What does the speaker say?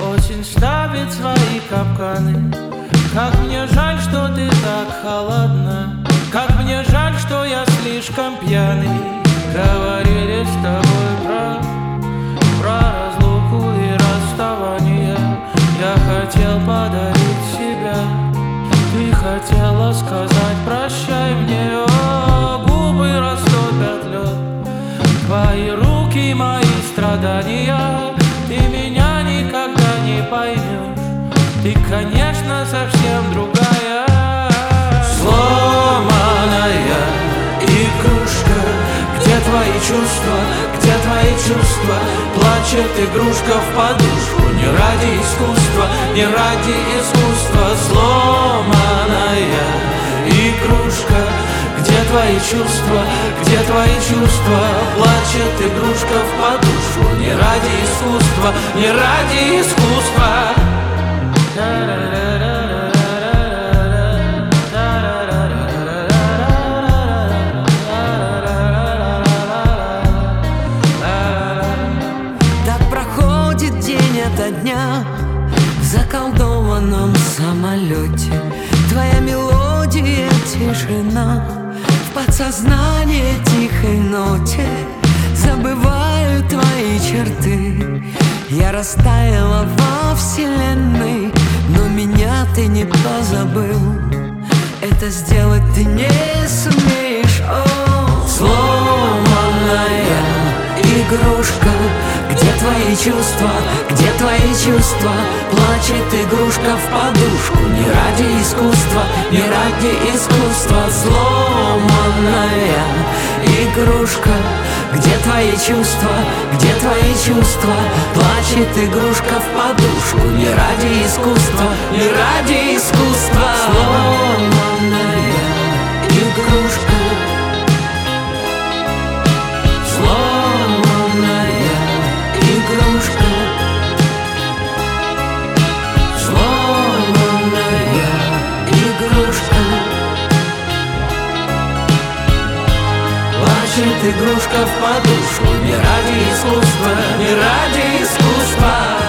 Осень ставит свои капканы. Как мне жаль, что ты так холодна. Как мне жаль, что я слишком пьяный. Говорили с тобой про разлуку и расставание. Я хотел подарить себя. Ты хотела сказать прощай мне. О, губы растопят лед. Твои руки, мои страдания. Ты меня никогда не поймешь. Ты, конечно, совсем другая. Сломанная игрушка. Где твои чувства? Где твои чувства? Плачет игрушка в подушку. Не ради искусства, не ради искусства. Сломанная игрушка. Где твои чувства? Где твои чувства? Плачет игрушка в подушку. Не ради искусства, не ради искусства. Так проходит день ото дня в заколдованном самолете. Твоя мелодия, тишина в подсознании тихой ноте. Забываю твои черты. Я растаяла во вселенной, но меня ты не позабыл. Это сделать ты не сумеешь. О, сломанная игрушка. Где твои чувства? Где твои чувства? Плачет игрушка в подушку. Не ради искусства, не ради искусства. Сломанная игрушка. Где твои чувства? Где твои чувства? Плачет игрушка в подушку. Не ради искусства, не ради искусства. Сломанная игрушка. Сломанная игрушка. Сломанная игрушка. Плачет игрушка в подушку. Не ради искусства, не ради искусства.